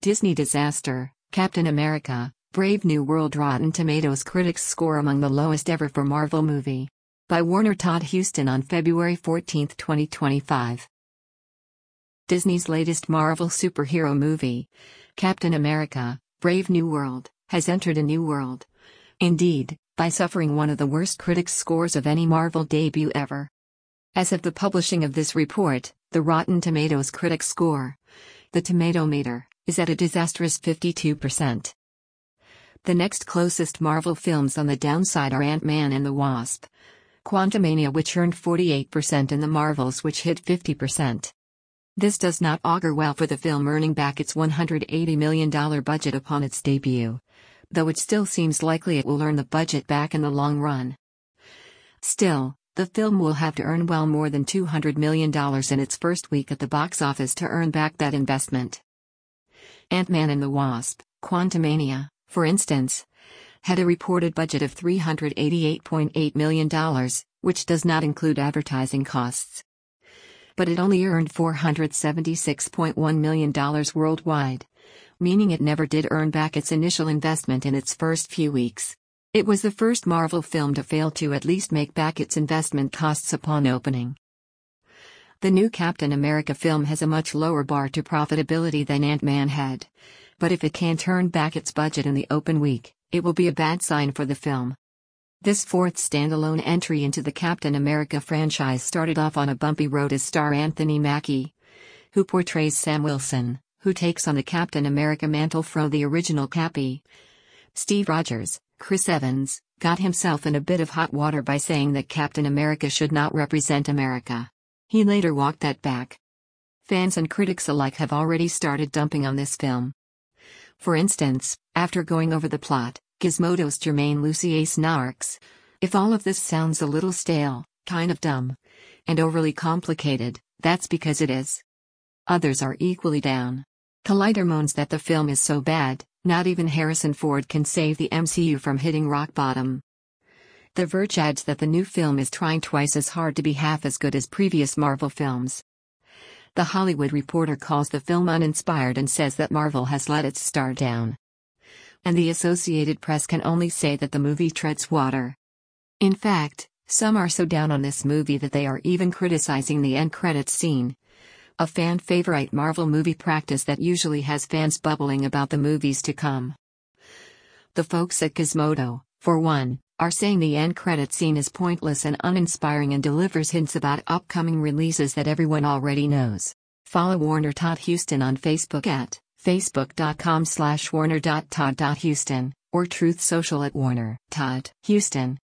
Disney disaster, Captain America, Brave New World. Rotten Tomatoes critics score among the lowest ever for Marvel movie. By Warner Todd Huston on February 14, 2025. Disney's latest Marvel superhero movie, Captain America, Brave New World, has entered a new world. Indeed, by suffering one of the worst critics' scores of any Marvel debut ever. As of the publishing of this report, the Rotten Tomatoes critics score, the Tomatometer, is at a disastrous 52%. The next closest Marvel films on the downside are Ant-Man and the Wasp, Quantumania, which earned 48%, and The Marvels, which hit 50%. This does not augur well for the film earning back its $180 million budget upon its debut, though it still seems likely it will earn the budget back in the long run. Still, the film will have to earn well more than $200 million in its first week at the box office to earn back that investment. Ant-Man and the Wasp, Quantumania, for instance, had a reported budget of $388.8 million, which does not include advertising costs. But it only earned $476.1 million worldwide, meaning it never did earn back its initial investment in its first few weeks. It was the first Marvel film to fail to at least make back its investment costs upon opening. The new Captain America film has a much lower bar to profitability than Ant-Man had, but if it can't earn back its budget in the open week, it will be a bad sign for the film. This fourth standalone entry into the Captain America franchise started off on a bumpy road as star Anthony Mackie, who portrays Sam Wilson, who takes on the Captain America mantle from the original Cappy. Steve Rogers, Chris Evans, got himself in a bit of hot water by saying that Captain America should not represent America. He later walked that back. Fans and critics alike have already started dumping on this film. For instance, after going over the plot, Gizmodo's Jermaine Lucier snarks, "If all of this sounds a little stale, kind of dumb, and overly complicated, that's because it is." Others are equally down. Collider moans that the film is so bad, not even Harrison Ford can save the MCU from hitting rock bottom. The Verge adds that the new film is trying twice as hard to be half as good as previous Marvel films. The Hollywood Reporter calls the film uninspired and says that Marvel has let its star down. And the Associated Press can only say that the movie treads water. In fact, some are so down on this movie that they are even criticizing the end credits scene, a fan favorite Marvel movie practice that usually has fans bubbling about the movies to come. The folks at Gizmodo, for one, are saying the end credits scene is pointless and uninspiring and delivers hints about upcoming releases that everyone already knows. Follow Warner Todd Huston on Facebook at facebook.com/warner.todd.huston, or Truth Social at Warner Todd Huston.